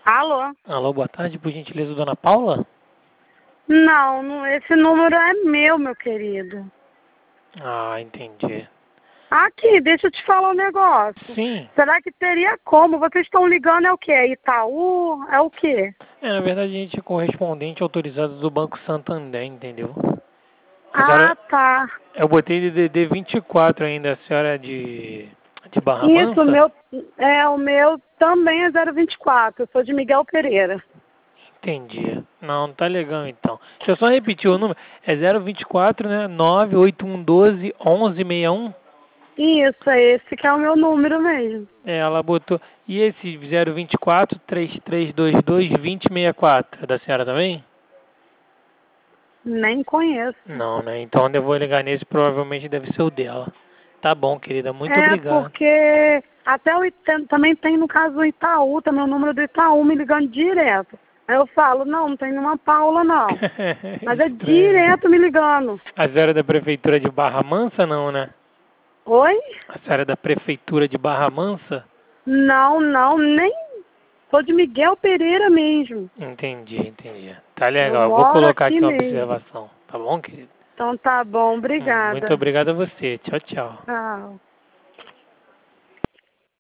Alô? Alô, boa tarde, por gentileza, dona Paula? Não, esse número é meu querido. Ah, entendi. Aqui, deixa eu te falar um negócio. Sim. Será que teria como? Vocês estão ligando é o quê? É Itaú? É o quê? Na verdade a gente é correspondente autorizado do Banco Santander, entendeu? A Ah, senhora, tá. eu botei de DDD 24 ainda, a senhora é de Barra Isso, Mansa? o meu também é 024. Eu sou de Miguel Pereira. Entendi. Não, tá legal então. Deixa eu só repetir o número. É 024, né? 98112 1161. Isso, é esse que é o meu número mesmo. Ela botou. E esse 024 3322 2064 é da senhora também? Nem conheço. Não, né? Então eu vou ligar nesse, provavelmente deve ser o dela. Tá bom, querida. Muito É, obrigado. porque até também tem no caso do Itaú, também o número do Itaú me ligando direto. Aí eu falo, não tem nenhuma Paula não. Mas é Estranho, né? direto me ligando. A senhora é da prefeitura de Barra Mansa, não, né? Oi? A senhora é da prefeitura de Barra Mansa? Não, nem. Sou de Miguel Pereira mesmo. Entendi. Tá Eu legal. Eu vou moro colocar aqui aqui uma mesmo. observação. Tá bom, querido? Então tá bom, Muito obrigada. obrigado a você. Tchau, tchau. Tchau.